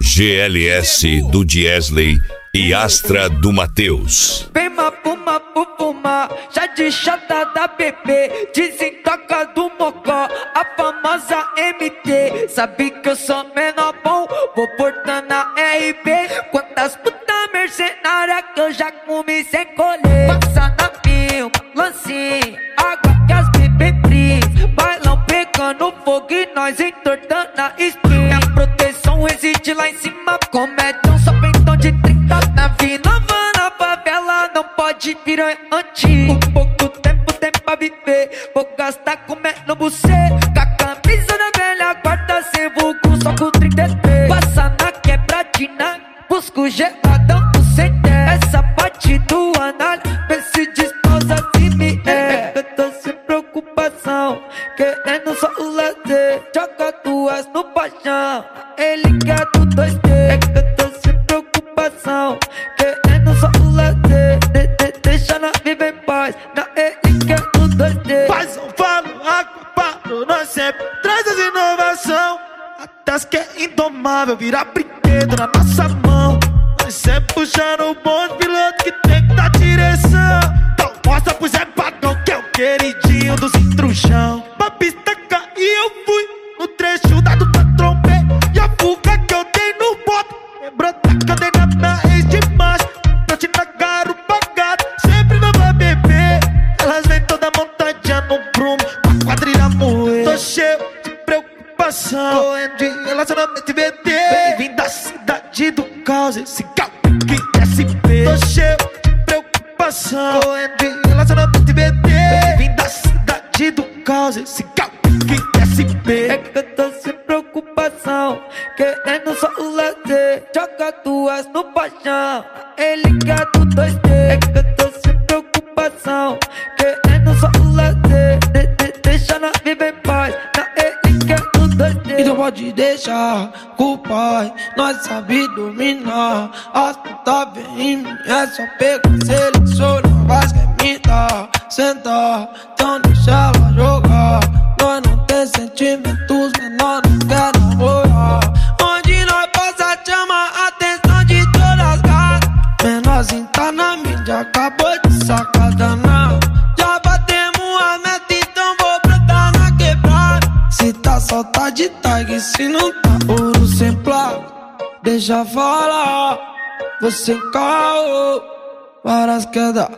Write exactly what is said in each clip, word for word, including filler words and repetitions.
G L S do Diesley e Astra do Matheus. Vem mapuma, pupuma, já de chata da bebê, desentoca do mocó, a famosa M T. Sabe que eu sou menor bom, vou portando a R B. Quantas puta mercenária que eu já comi sem colher. Passa na filma, lancinho, água que as bebê brilham. Bailão pegando fogo e nós entortando a stream. Minha proteção reside lá em cima, comédia só pentão de trinta. Na Vila na favela não pode virar antigo. Pouco tempo tem pra viver, vou gastar comendo bucê. Com a camisa da velha guarda, sem vulgo, só com trinta e três. Passa na quebradina, busco geladão do C T. Essa parte do anal, vê se desposa se me é. Eu tô sem preocupação, querendo só o lazer. Joga duas no paixão, ele quer do dois D. Eu tô sem preocupação, querendo só o lazer. De, de, deixa ela viver em paz, na ele quer do dois D. Faz um falo, água, paro, nós sempre traz as inovação. A tasca é indomável, vira brinquedo na nossa mão. Nós sempre puxando o bonde, piloto que tem que dar direção. Então mostra pro Zé Pagão que é o queridinho dos intrujão. Pra pista cair eu fui, no trecho dado da trombei. E a fuga que eu dei no boto, lembrou da cadeira na ex de macho. Noite na garupa gata, sempre não vai beber. Elas vêm toda montadinha no prumo, pra quadrilha moer. Tô cheio de preocupação, correndo de relacionamento e V T. Bem-vindo à cidade do caos, esse carro que S P. Tô cheio de preocupação, correndo de relacionamento e V T. Bem-vindo à cidade do caos, esse carro que S P. É que eu tô sem preocupação, querendo só o lazer. Joga duas no paixão, ele quer do dois D. É que eu tô sem preocupação, querendo só o lazer. De, de, deixa ela viver em paz, na ele quer do dois D. Então pode deixar com o pai, nós sabe dominar. As puta vem em mim, é só pegar, seleciona, mas quer me dar. Sentar, então deixa ela jogar. Nós não tem sentimentos, menor não quer namorar. Onde nós passa chama a atenção de todas as gatas. Menorzinho tá na mídia, acabou de sacada não. Já batemos a meta, então vou brotar na quebrada. Se tá só tá de tag, se não tá ouro sem placa. Deixa falar, você caô, várias quedas,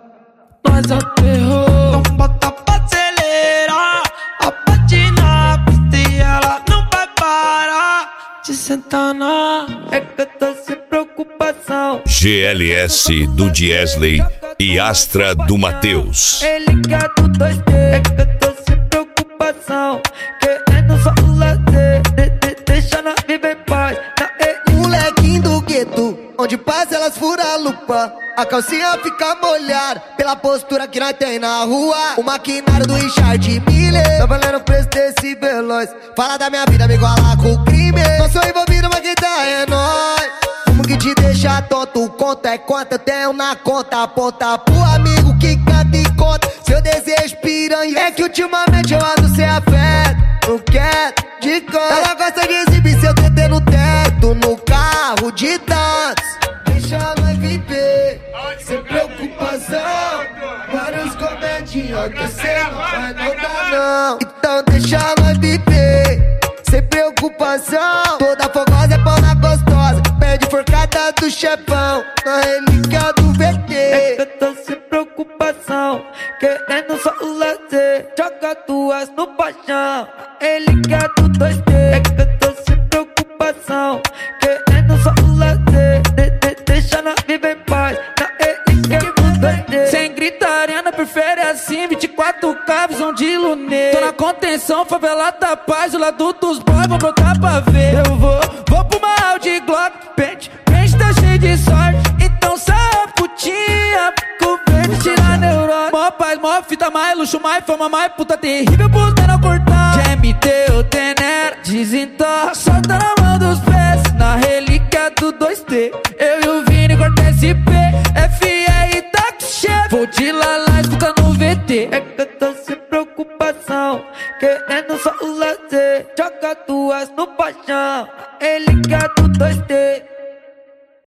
nós aterrou. Então bota pra acelerar, a patinar a pista e ela não vai parar de sentar na. É que eu tô sem preocupação, G L S do Diesley e Astra do Matheus. ele quer do dois D. É que eu tô sem preocupação, querendo só o lazer. De, de, deixa ela viver em paz, na ele. Molequinho do gueto, onde passa elas furam a lupa. A calcinha fica molhada pela postura que nós tem na rua. O maquinário do Richard Miller tá valendo o preço desse veloz. Fala da minha vida, me igualar com o crime. Não sou envolvido, mas quem tá é nóis. Fumo que te deixa tonto, conta é quanto eu tenho na conta. Aponta pro amigo que canta e conta seu desejo piranha. É que ultimamente eu ando sem afeto, não quero de conta. Ela gosta de exibir seu T T no teto, no carro de tantos. Deixa ela viver, sem preocupação. Vários comedinhos que cê não vai notar não. Então deixa ela viver, sem preocupação. Toda fogosa é pau na gostosa, pede forcada do chefão, na relíquia do V T. É que eu tô sem preocupação, querendo só o lazer. Joga duas no paixão, ele quer do dois D. É que eu tô sem preocupação, querendo só o lazer. De, de, deixa ela viver em paz, na ele quer do dois D. Sem gritaria, não prefere assim, vinte e quatro K, visão de lunê. Tô na contenção, favela da paz, o lado dos boys, vou brotar pra ver. Eu vou, vou pro mal de Glock, pente, pente tá cheio de sorte. Então sai a putinha, com verde, tira a neurose. Mó paz, mó fita, mais luxo, mais fama, mais puta terrível, pros menor cortar. G M T, o Tenera, desentorra, solta na mão dos pés, na relíquia do dois D. Eu e o Vini corta S P, F R tá com chefe. Vou de lá lá, escuta no V T. É que eu tô sem preocupação, querendo só o lazer. você joga duas no paixão. Ele quer do dois T,